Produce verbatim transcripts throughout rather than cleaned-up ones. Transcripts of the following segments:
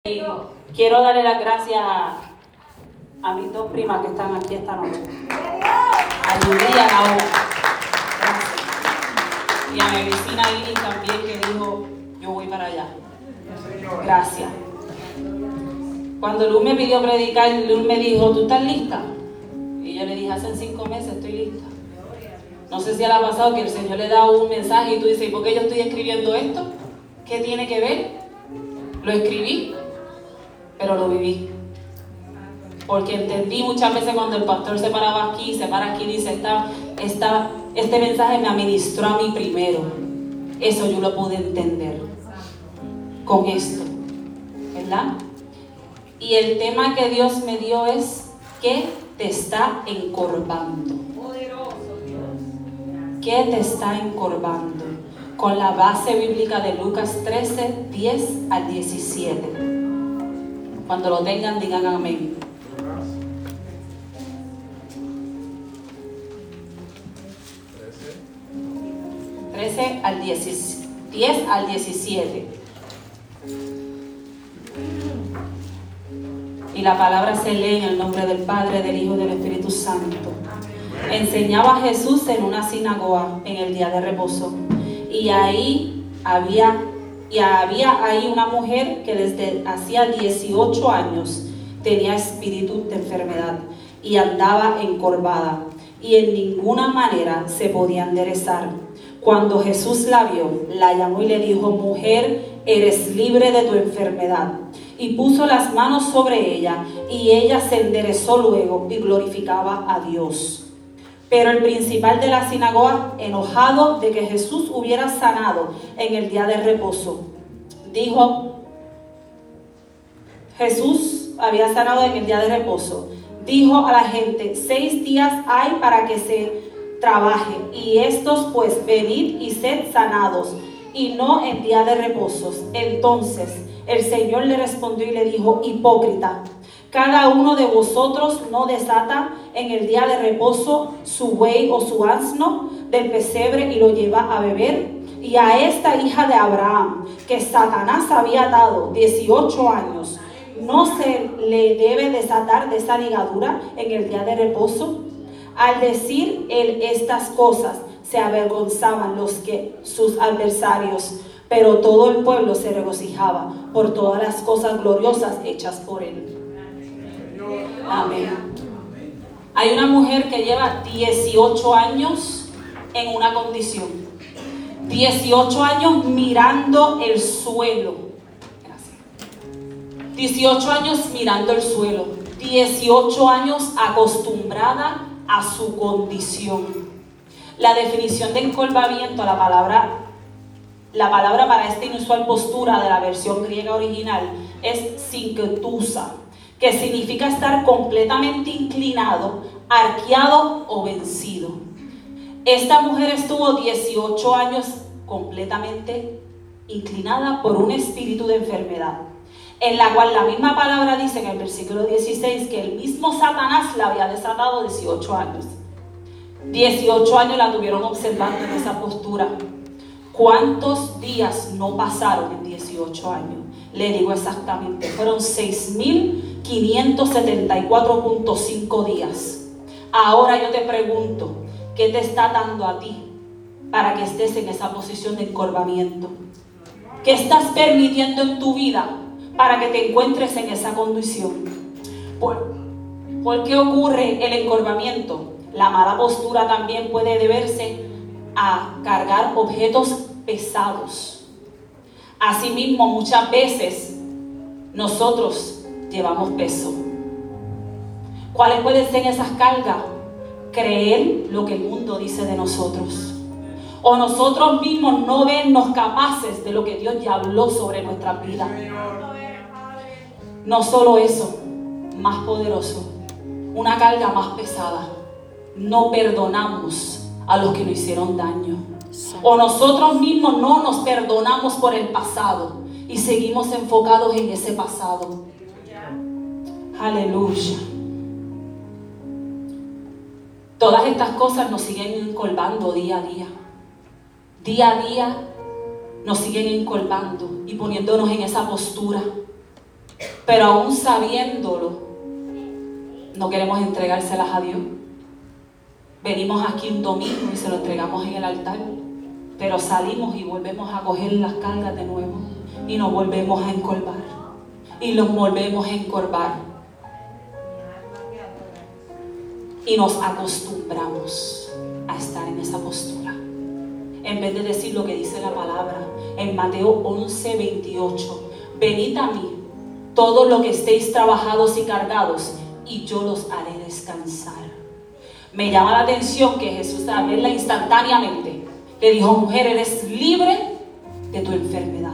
Y quiero darle las gracias a, a mis dos primas que están aquí esta noche, a Yuri y a Laura. Gracias. Y a mi vecina Iris también, que dijo, yo voy para allá. Gracias. Cuando Luz me pidió predicar, Luz me dijo, ¿tú estás lista? Y yo le dije, hace cinco meses estoy lista. No sé si le ha pasado que el Señor le da un mensaje y tú dices, ¿y por qué yo estoy escribiendo esto? ¿Qué tiene que ver? Lo escribí, pero lo viví. Porque entendí muchas veces cuando el pastor se paraba aquí, se para aquí y dice, esta, esta, este mensaje me administró a mí primero. Eso yo lo pude entender con esto, ¿verdad? Y el tema que Dios me dio es, ¿qué te está encorvando? ¿Qué te está encorvando? Con la base bíblica de Lucas trece, diez al diecisiete. Cuando lo tengan, digan amén. trece al diez, diez al diecisiete. Y la palabra se lee en el nombre del Padre, del Hijo y del Espíritu Santo. Enseñaba Jesús en una sinagoga en el día de reposo. Y ahí había, y había ahí una mujer que desde hacía dieciocho años tenía espíritu de enfermedad y andaba encorvada y en ninguna manera se podía enderezar. Cuando Jesús la vio, la llamó y le dijo, mujer, eres libre de tu enfermedad. Y puso las manos sobre ella y ella se enderezó luego y glorificaba a Dios. Pero el principal de la sinagoga, enojado de que Jesús hubiera sanado en el día de reposo, dijo, Jesús había sanado en el día de reposo, dijo a la gente, seis días hay para que se trabaje, y estos pues venid y sed sanados, y no en día de reposos. Entonces el Señor le respondió y le dijo, hipócrita, cada uno de vosotros no desata en el día de reposo su buey o su asno del pesebre y lo lleva a beber. Y a esta hija de Abraham, que Satanás había dado dieciocho años, ¿no se le debe desatar de esa ligadura en el día de reposo? Al decir él estas cosas, se avergonzaban los que sus adversarios, pero todo el pueblo se regocijaba por todas las cosas gloriosas hechas por él. Amén. Hay una mujer que lleva dieciocho años en una condición. dieciocho años mirando el suelo. Gracias. dieciocho años mirando el suelo. dieciocho años acostumbrada a su condición. La definición de encorvamiento, la palabra, la palabra para esta inusual postura de la versión griega original es synketusa, que significa estar completamente inclinado, arqueado o vencido. Esta mujer estuvo dieciocho años completamente inclinada por un espíritu de enfermedad, en la cual la misma palabra dice en el versículo dieciséis que el mismo Satanás la había desatado dieciocho años. dieciocho años la tuvieron observando en esa postura. ¿Cuántos días no pasaron en dieciocho años? Le digo exactamente, fueron seis mil quinientos setenta y cuatro punto cinco días. Ahora yo te pregunto, ¿qué te está dando a ti para que estés en esa posición de encorvamiento? ¿Qué estás permitiendo en tu vida para que te encuentres en esa condición? ¿Por, ¿por qué ocurre el encorvamiento? La mala postura también puede deberse a cargar objetos pesados. Asimismo, muchas veces nosotros llevamos peso. ¿Cuáles pueden ser esas cargas? Creer lo que el mundo dice de nosotros. O nosotros mismos no vernos capaces de lo que Dios ya habló sobre nuestra vida. No solo eso, más poderoso, una carga más pesada. No perdonamos a los que nos hicieron daño. O nosotros mismos no nos perdonamos por el pasado y seguimos enfocados en ese pasado. Aleluya. Todas estas cosas nos siguen encorvando día a día. Día a día nos siguen encorvando y poniéndonos en esa postura. pero aún sabiéndolo, no queremos entregárselas a Dios. Venimos aquí un domingo y se lo entregamos en el altar, pero salimos y volvemos a coger las cargas de nuevo y nos volvemos a encorvar y nos volvemos a encorvar y nos acostumbramos a estar en esa postura en vez de decir lo que dice la palabra en Mateo once veintiocho: venid a mí todos los que estéis trabajados y cargados, y yo los haré descansar. Me llama la atención que Jesús, al verla instantáneamente, le dijo: mujer, eres libre de tu enfermedad.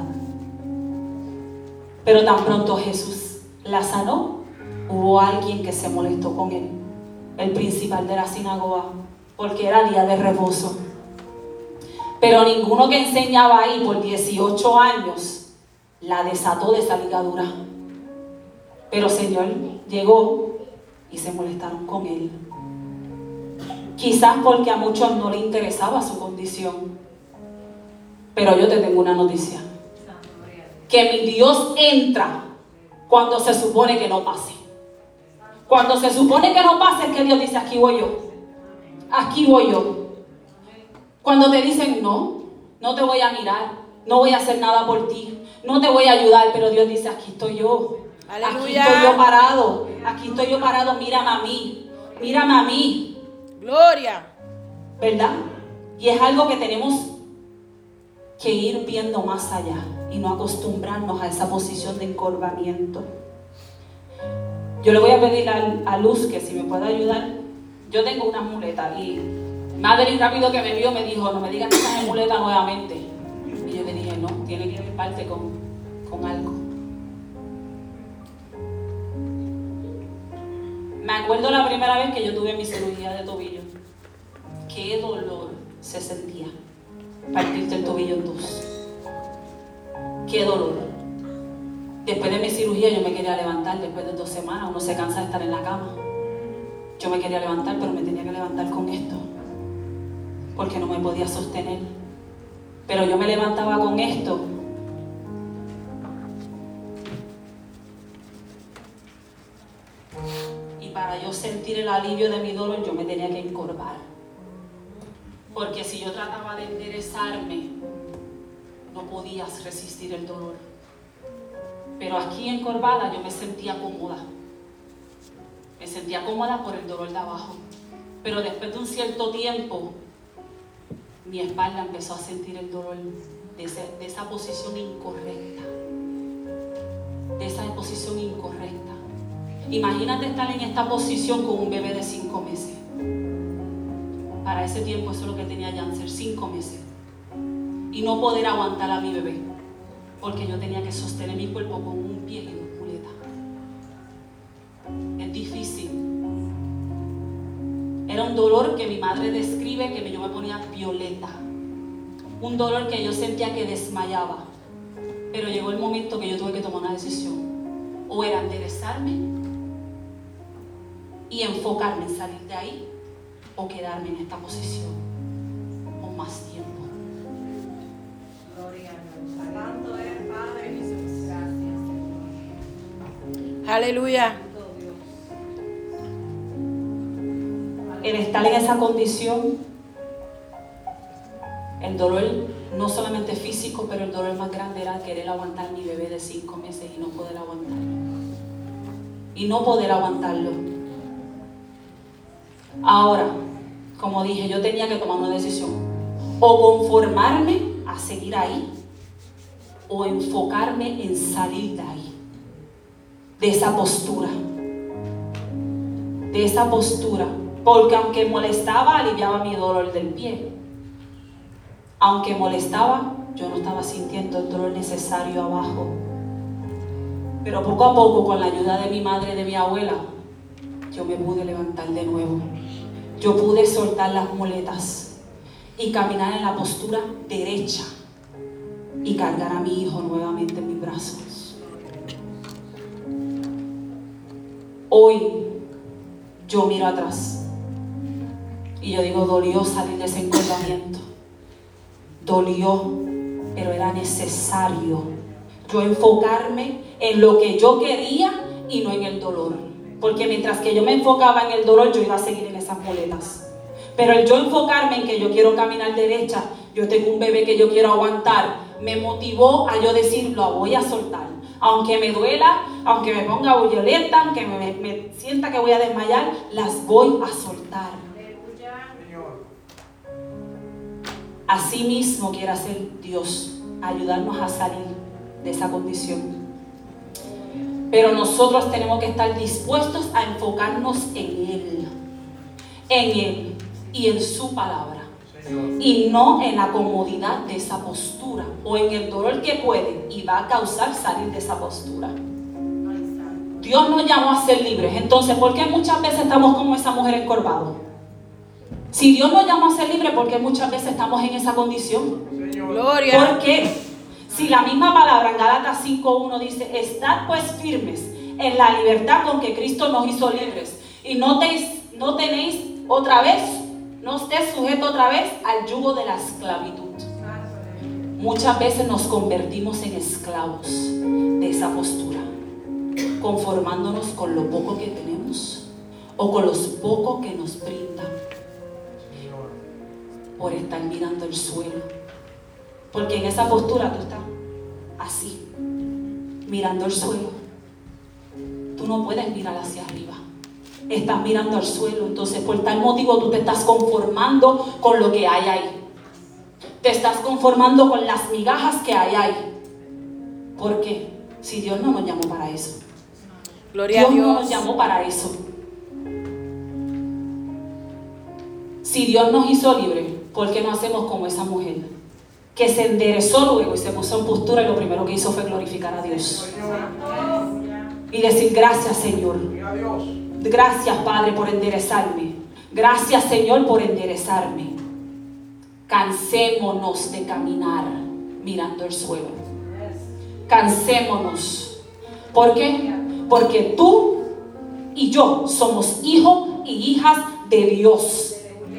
Pero tan pronto Jesús la sanó, hubo alguien que se molestó con él, el principal de la sinagoga, porque era día de reposo. Pero ninguno que enseñaba ahí por dieciocho años la desató de esa ligadura. Pero el Señor llegó y se molestaron con él. Quizás porque a muchos no le interesaba su condición. Pero yo te tengo una noticia: que mi Dios entra cuando se supone que no pase. Cuando se supone que no pase, es que Dios dice: aquí voy yo. Aquí voy yo. Cuando te dicen: no, no te voy a mirar, no voy a hacer nada por ti, no te voy a ayudar, pero Dios dice: aquí estoy yo. Aleluya. Aquí estoy yo parado. Aquí estoy yo parado. Mírame a mí. Mírame a mí. Gloria. ¿Verdad? Y es algo que tenemos que ir viendo más allá y no acostumbrarnos a esa posición de encorvamiento. Yo le voy a pedir a, a Luz que si me puede ayudar. Yo tengo una muleta y Madre rápido que me vio me dijo: no me digas que estás en muleta nuevamente. Y yo le dije: no, tiene que parte con, con algo. Me acuerdo la primera vez que yo tuve mi cirugía de tobillo. Qué dolor se sentía partirte el tobillo en dos. Qué dolor. Después de mi cirugía yo me quería levantar. Después de dos semanas uno se cansa de estar en la cama. Yo me quería levantar, pero me tenía que levantar con esto, porque no me podía sostener. Pero yo me levantaba con esto y para yo sentir el alivio de mi dolor yo me tenía que encorvar, porque si yo trataba de enderezarme no podías resistir el dolor. Pero aquí encorvada yo me sentía cómoda, me sentía cómoda por el dolor de abajo. Pero después de un cierto tiempo mi espalda empezó a sentir el dolor de, ese, de esa posición incorrecta, de esa posición incorrecta. Imagínate estar en esta posición con un bebé de cinco meses. Para ese tiempo eso es lo que tenía Janser, cinco meses. Y no poder aguantar a mi bebé, porque yo tenía que sostener mi cuerpo con un pie y dos muletas. Es difícil. Era un dolor que mi madre describe que yo me ponía violeta. Un dolor que yo sentía que desmayaba. Pero llegó el momento que yo tuve que tomar una decisión. O era enderezarme y enfocarme en salir de ahí, o quedarme en esta posición por más tiempo. Gloria a Dios. Santo es Padre Jesús. Gracias, Señor. Aleluya. El estar en esa condición, el dolor no solamente físico, pero el dolor más grande era querer aguantar mi bebé de cinco meses y no poder aguantarlo. Y no poder aguantarlo. Ahora, como dije, yo tenía que tomar una decisión. O conformarme a seguir ahí, o enfocarme en salir de ahí. De esa postura. De esa postura. Porque aunque molestaba, aliviaba mi dolor del pie. Aunque molestaba, yo no estaba sintiendo el dolor necesario abajo. Pero poco a poco, con la ayuda de mi madre y de mi abuela, yo me pude levantar de nuevo. Yo pude soltar las muletas y caminar en la postura derecha y cargar a mi hijo nuevamente en mis brazos. Hoy yo miro atrás y yo digo: dolió salir de ese encorvamiento, dolió, pero era necesario Yo enfocarme en lo que yo quería y no en el dolor. Porque mientras que yo me enfocaba en el dolor, yo iba a seguir en esas muletas. Pero el yo enfocarme en que yo quiero caminar derecha, yo tengo un bebé que yo quiero aguantar, me motivó a yo decir, lo voy a soltar. Aunque me duela, aunque me ponga violenta, aunque me, me sienta que voy a desmayar, las voy a soltar. Así mismo quiere hacer Dios, ayudarnos a salir de esa condición. Pero nosotros tenemos que estar dispuestos a enfocarnos en Él, en Él y en su palabra, y no en la comodidad de esa postura o en el dolor que puede y va a causar salir de esa postura. Dios nos llamó a ser libres. Entonces, ¿por qué muchas veces estamos como esa mujer encorvada? Si Dios nos llamó a ser libres, ¿por qué muchas veces estamos en esa condición? Gloria. Porque si la misma palabra en Gálatas cinco uno dice, estad pues firmes en la libertad con que Cristo nos hizo libres, y no, te, no tenéis otra vez, no estés sujeto otra vez al yugo de la esclavitud. Muchas veces nos convertimos en esclavos de esa postura, conformándonos con lo poco que tenemos o con los pocos que nos brindan, por estar mirando el suelo. Porque en esa postura tú estás así, mirando el suelo. Tú no puedes mirar hacia arriba. Estás mirando al suelo. Entonces, por tal motivo, tú te estás conformando con lo que hay ahí. Te estás conformando con las migajas que hay ahí. ¿Por qué? Si Dios no nos llamó para eso. Gloria Dios a Dios. no nos llamó para eso. Si Dios nos hizo libres, ¿por qué no hacemos como esa mujer? Que se enderezó luego y se puso en postura y lo primero que hizo fue glorificar a Dios. Y decir, gracias Señor. Gracias Padre por enderezarme. Gracias Señor por enderezarme. Cansémonos de caminar mirando el suelo. Cansémonos. ¿Por qué? Porque tú y yo somos hijos y hijas de Dios.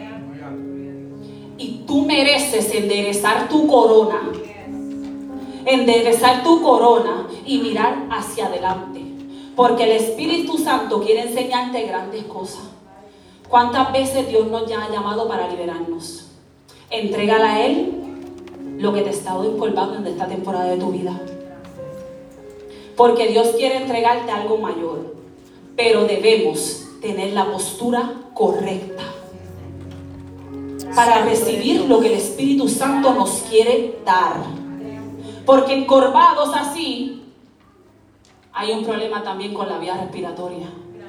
Y tú mereces enderezar tu corona. Enderezar tu corona y mirar hacia adelante. Porque el Espíritu Santo quiere enseñarte grandes cosas. ¿Cuántas veces Dios nos ya ha llamado para liberarnos? Entrégale a Él lo que te está encolvando en esta temporada de tu vida. Porque Dios quiere entregarte algo mayor. Pero debemos tener la postura correcta para recibir lo que el Espíritu Santo nos quiere dar. Porque encorvados así, hay un problema también con la vía respiratoria.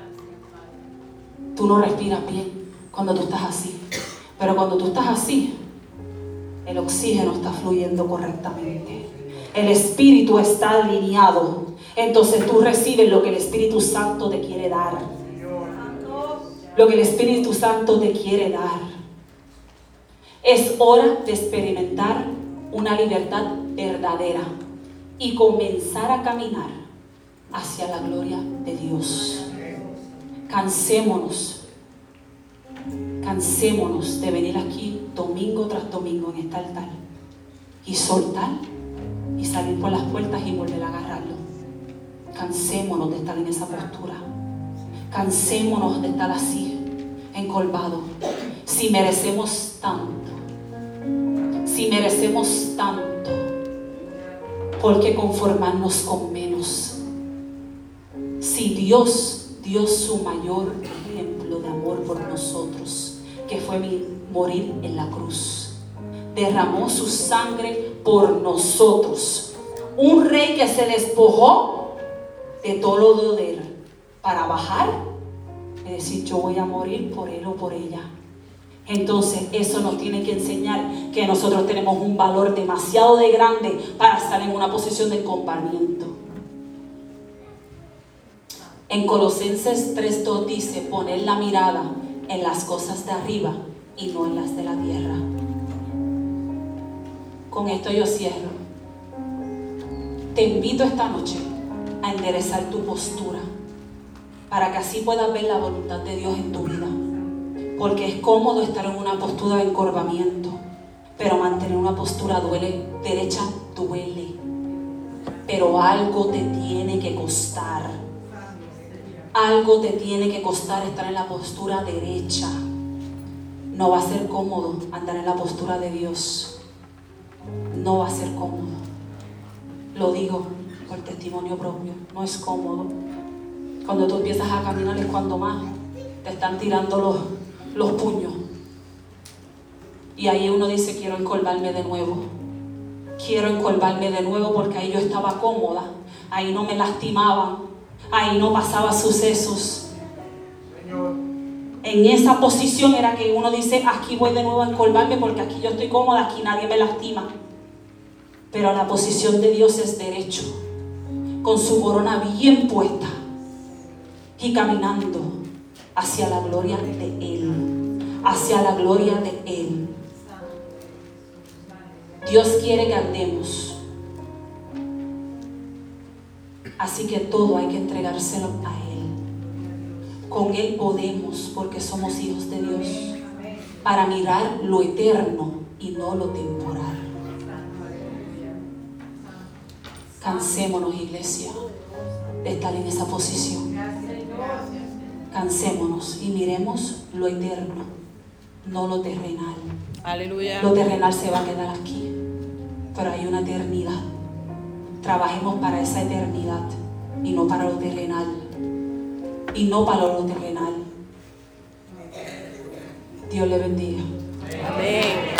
Tú no respiras bien cuando tú estás así. Pero cuando tú estás así, el oxígeno está fluyendo correctamente. El Espíritu está alineado. Entonces tú recibes lo que el Espíritu Santo te quiere dar. Lo que el Espíritu Santo te quiere dar. Es hora de experimentar una libertad verdadera y comenzar a caminar hacia la gloria de Dios. Cansémonos, cansémonos de venir aquí domingo tras domingo en este altar y soltar y salir por las puertas y volver a agarrarlo. Cansémonos de estar en esa postura. Cansémonos de estar así, encolvados. Si merecemos tanto, si merecemos tanto, ¿por qué conformarnos con menos? Si Dios dio su mayor ejemplo de amor por nosotros, que fue morir en la cruz, derramó su sangre por nosotros, un rey que se despojó de todo poder para bajar y decir, yo voy a morir por él o por ella. Entonces eso nos tiene que enseñar que nosotros tenemos un valor demasiado de grande para estar en una posición de comparamiento. En Colosenses tres dos dice, poner la mirada en las cosas de arriba y no en las de la tierra. Con esto yo cierro. Te invito esta noche a enderezar tu postura para que así puedas ver la voluntad de Dios en tu vida. Porque es cómodo estar en una postura de encorvamiento, pero mantener una postura duele, derecha duele. pero algo te tiene que costar. Algo te tiene que costar estar en la postura derecha. No va a ser cómodo andar en la postura de Dios. No va a ser cómodo. Lo digo por testimonio propio. No es cómodo. Cuando tú empiezas a caminar es cuando más te están tirando los, los puños. Y ahí uno dice, quiero encorvarme de nuevo. Quiero encorvarme de nuevo porque ahí yo estaba cómoda. Ahí no me lastimaban. Ahí no pasaba sucesos. En esa posición era que uno dice, aquí voy de nuevo a encorvarme porque aquí yo estoy cómoda, aquí nadie me lastima. Pero la posición de Dios es derecho, con su corona bien puesta y caminando hacia la gloria de Él, hacia la gloria de Él. Dios quiere que andemos. Así que todo hay que entregárselo a Él. Con Él podemos, porque somos hijos de Dios, para mirar lo eterno y no lo temporal. Cansémonos, iglesia, de estar en esa posición. Cansémonos y miremos lo eterno, no lo terrenal. Aleluya. Lo terrenal se va a quedar aquí, pero hay una eternidad. Trabajemos para esa eternidad y no para lo terrenal. Y no para lo terrenal. Dios le bendiga. Amén.